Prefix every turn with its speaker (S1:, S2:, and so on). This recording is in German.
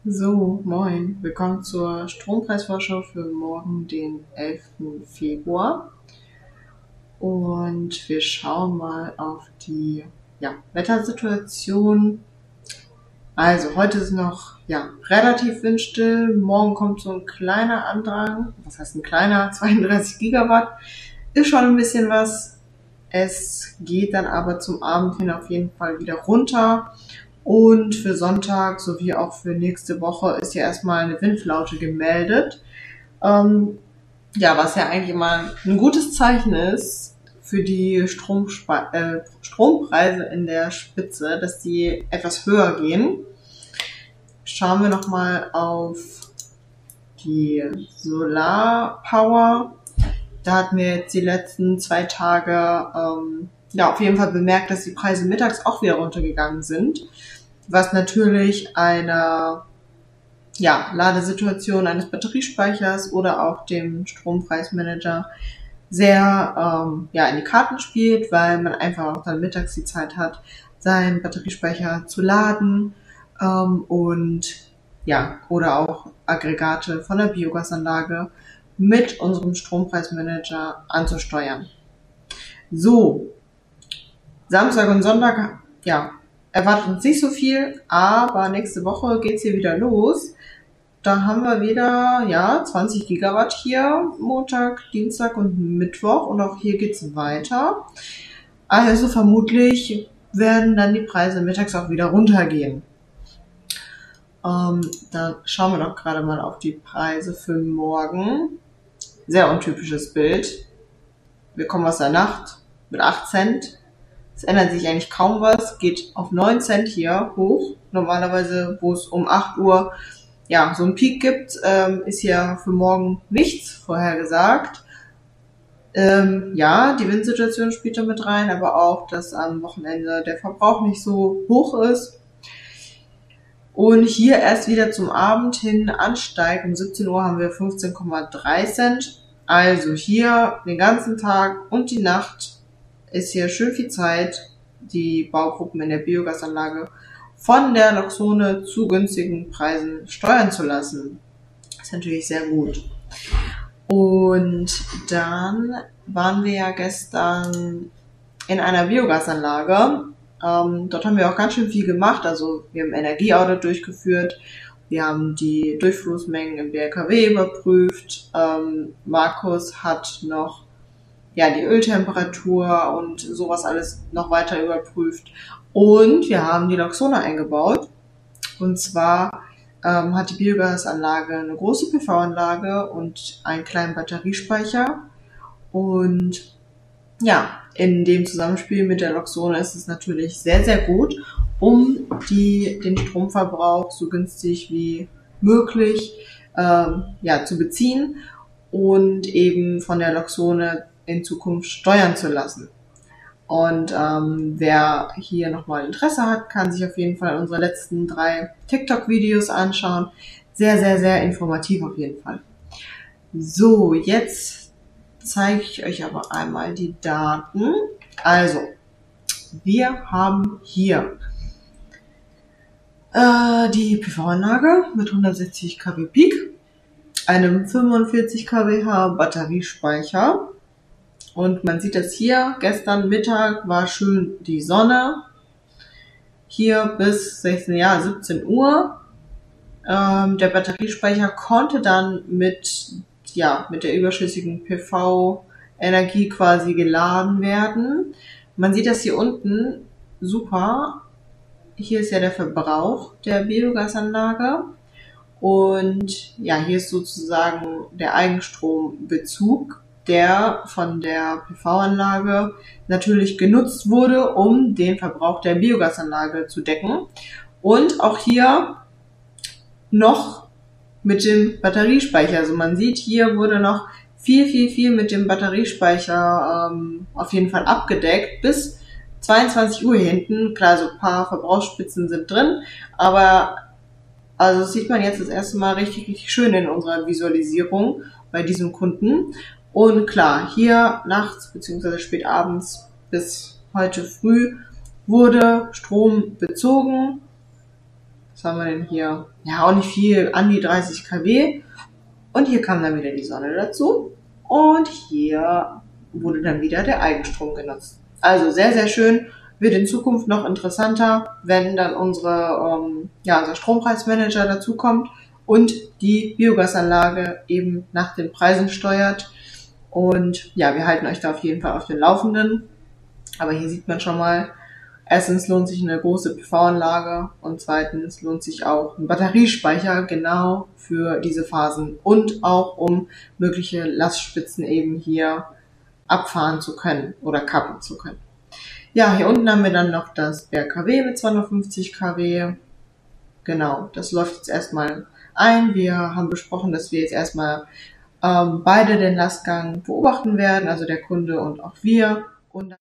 S1: So, moin. Willkommen zur Strompreisvorschau für morgen, den 11. Februar. Und wir schauen mal auf die Wettersituation. Also, heute ist noch relativ windstill. Morgen kommt so ein kleiner Andrang. Was heißt ein kleiner? 32 Gigawatt. Ist schon ein bisschen was. Es geht dann aber zum Abend hin auf jeden Fall wieder runter. Und für Sonntag sowie auch für nächste Woche ist ja erstmal eine Windflaute gemeldet. Was ja eigentlich immer ein gutes Zeichen ist für die Strompreise in der Spitze, dass die etwas höher gehen. Schauen wir nochmal auf die Solarpower. Da hatten wir jetzt die letzten 2 Tage auf jeden Fall bemerkt, dass die Preise mittags auch wieder runtergegangen sind, was natürlich einer Ladesituation eines Batteriespeichers oder auch dem Strompreismanager sehr in die Karten spielt, weil man einfach auch dann mittags die Zeit hat, seinen Batteriespeicher zu laden oder auch Aggregate von der Biogasanlage mit unserem Strompreismanager anzusteuern. So, Samstag und Sonntag, erwartet uns nicht so viel, aber nächste Woche geht's hier wieder los. Da haben wir wieder 20 Gigawatt hier, Montag, Dienstag und Mittwoch, und auch hier geht's weiter. Also vermutlich werden dann die Preise mittags auch wieder runtergehen. Da schauen wir doch gerade mal auf die Preise für morgen. Sehr untypisches Bild. Wir kommen aus der Nacht mit 8 Cent. Es ändert sich eigentlich kaum was, geht auf 9 Cent hier hoch. Normalerweise, wo es um 8 Uhr so einen Peak gibt, ist hier für morgen nichts vorhergesagt. Die Windsituation spielt da mit rein, aber auch, dass am Wochenende der Verbrauch nicht so hoch ist. Und hier erst wieder zum Abend hin ansteigt. Um 17 Uhr haben wir 15,3 Cent. Also hier den ganzen Tag und die Nacht ist hier schön viel Zeit, die Baugruppen in der Biogasanlage von der Loxone zu günstigen Preisen steuern zu lassen. Das ist natürlich sehr gut. Und dann waren wir ja gestern in einer Biogasanlage. Dort haben wir auch ganz schön viel gemacht. Also wir haben Energieaudit durchgeführt. Wir haben die Durchflussmengen im BLKW überprüft. Markus hat noch die Öltemperatur und sowas alles noch weiter überprüft. Und wir haben die Loxone eingebaut. Und zwar hat die Biogasanlage eine große PV-Anlage und einen kleinen Batteriespeicher. Und in dem Zusammenspiel mit der Loxone ist es natürlich sehr, sehr gut, um den Stromverbrauch so günstig wie möglich zu beziehen und eben von der Loxone in Zukunft steuern zu lassen. Und wer hier nochmal Interesse hat, kann sich auf jeden Fall unsere letzten 3 TikTok-Videos anschauen. Sehr, sehr, sehr informativ auf jeden Fall. So, jetzt zeige ich euch aber einmal die Daten. Also, wir haben hier die PV-Anlage mit 160 kW Peak, einem 45 kWh Batteriespeicher. Und man sieht das hier, gestern Mittag war schön die Sonne, hier bis 17 Uhr. Der Batteriespeicher konnte dann mit der überschüssigen PV-Energie quasi geladen werden. Man sieht das hier unten super. Hier ist ja der Verbrauch der Biogasanlage. Und hier ist sozusagen der Eigenstrombezug, der von der PV-Anlage natürlich genutzt wurde, um den Verbrauch der Biogasanlage zu decken. Und auch hier noch mit dem Batteriespeicher. Also man sieht, hier wurde noch viel mit dem Batteriespeicher auf jeden Fall abgedeckt. Bis 22 Uhr hinten. Klar, so ein paar Verbrauchsspitzen sind drin, aber also das sieht man jetzt das erste Mal richtig, richtig schön in unserer Visualisierung bei diesem Kunden. Und klar, hier nachts bzw. spät abends bis heute früh wurde Strom bezogen. Was haben wir denn hier? Ja, auch nicht viel, an die 30 kW. Und hier kam dann wieder die Sonne dazu. Und hier wurde dann wieder der Eigenstrom genutzt. Also sehr, sehr schön. Wird in Zukunft noch interessanter, wenn dann unser Strompreismanager dazukommt und die Biogasanlage eben nach den Preisen steuert. Und ja, wir halten euch da auf jeden Fall auf den Laufenden. Aber hier sieht man schon mal, erstens lohnt sich eine große PV-Anlage und zweitens lohnt sich auch ein Batteriespeicher genau für diese Phasen und auch um mögliche Lastspitzen eben hier abfahren zu können oder kappen zu können. Ja, hier unten haben wir dann noch das BRKW mit 250 kW. Genau, das läuft jetzt erstmal ein. Wir haben besprochen, dass wir jetzt erstmal beide den Lastgang beobachten werden, also der Kunde und auch wir. Und